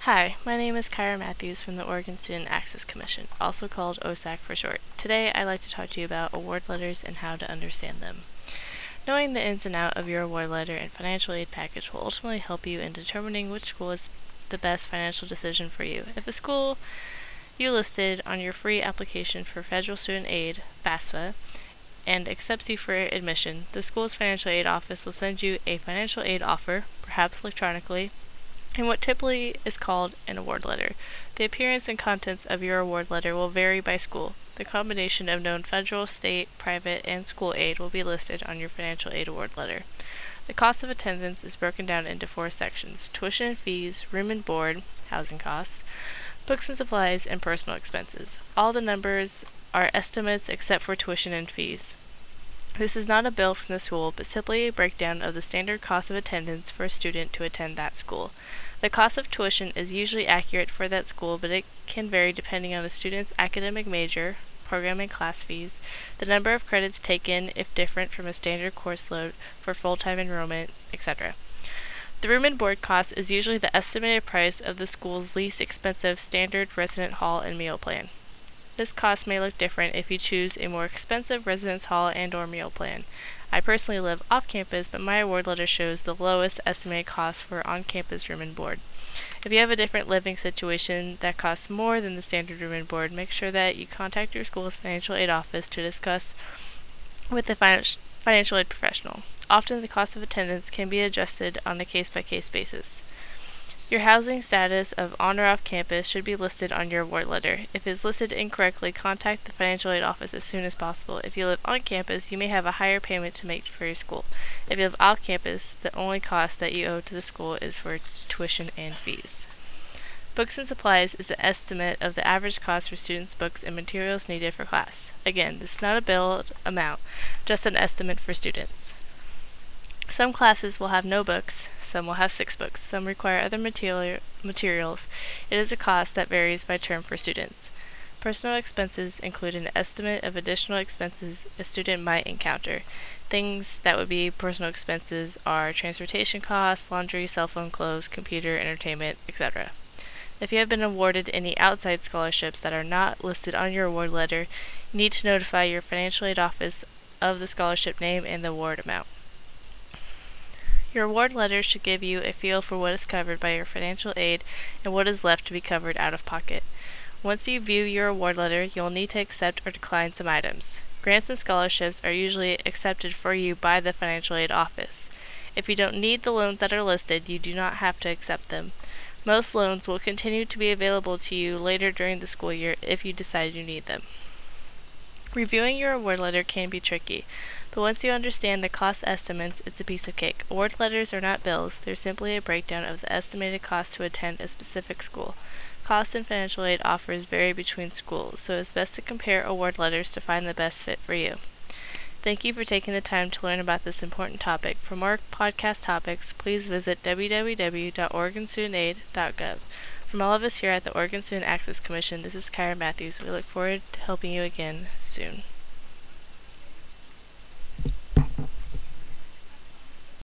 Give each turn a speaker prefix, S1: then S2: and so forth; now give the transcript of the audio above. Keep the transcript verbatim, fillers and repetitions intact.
S1: Hi, my name is Kyra Matthews from the Oregon Student Access Commission, also called O S A C for short. Today, I'd like to talk to you about award letters and how to understand them. Knowing the ins and outs of your award letter and financial aid package will ultimately help you in determining which school is the best financial decision for you. If a school you listed on your free application for Federal Student Aid, FAFSA, and accepts you for admission, the school's financial aid office will send you a financial aid offer, perhaps electronically, and what typically is called an award letter. The appearance and contents of your award letter will vary by school. The combination of known federal, state, private, and school aid will be listed on your financial aid award letter. The cost of attendance is broken down into four sections: tuition and fees, room and board, housing costs, books and supplies, and personal expenses. All the numbers are estimates except for tuition and fees. This is not a bill from the school, but simply a breakdown of the standard cost of attendance for a student to attend that school. The cost of tuition is usually accurate for that school, but it can vary depending on the student's academic major, program and class fees, the number of credits taken if different from a standard course load for full-time enrollment, et cetera. The room and board cost is usually the estimated price of the school's least expensive standard resident hall and meal plan. This cost may look different if you choose a more expensive residence hall and or meal plan. I personally live off campus, but my award letter shows the lowest estimated cost for on-campus room and board. If you have a different living situation that costs more than the standard room and board, make sure that you contact your school's financial aid office to discuss with the financial aid professional. Often the cost of attendance can be adjusted on a case-by-case basis. Your housing status of on or off campus should be listed on your award letter. If it is listed incorrectly, contact the financial aid office as soon as possible. If you live on campus, you may have a higher payment to make for your school. If you live off campus, the only cost that you owe to the school is for tuition and fees. Books and supplies is an estimate of the average cost for students' books and materials needed for class. Again, this is not a billed amount, just an estimate for students. Some classes will have no books, some will have six books, some require other material, materials. It is a cost that varies by term for students. Personal expenses include an estimate of additional expenses a student might encounter. Things that would be personal expenses are transportation costs, laundry, cell phone, clothes, computer, entertainment, et cetera. If you have been awarded any outside scholarships that are not listed on your award letter, you need to notify your financial aid office of the scholarship name and the award amount. Your award letter should give you a feel for what is covered by your financial aid and what is left to be covered out of pocket. Once you view your award letter, you'll need to accept or decline some items. Grants and scholarships are usually accepted for you by the financial aid office. If you don't need the loans that are listed, you do not have to accept them. Most loans will continue to be available to you later during the school year if you decide you need them. Reviewing your award letter can be tricky, but once you understand the cost estimates, it's a piece of cake. Award letters are not bills, they're simply a breakdown of the estimated cost to attend a specific school. Cost and financial aid offers vary between schools, so it's best to compare award letters to find the best fit for you. Thank you for taking the time to learn about this important topic. For more podcast topics, please visit w w w dot oregon student aid dot gov. From all of us here at the Oregon Student Access Commission, this is Kyra Matthews. We look forward to helping you again soon.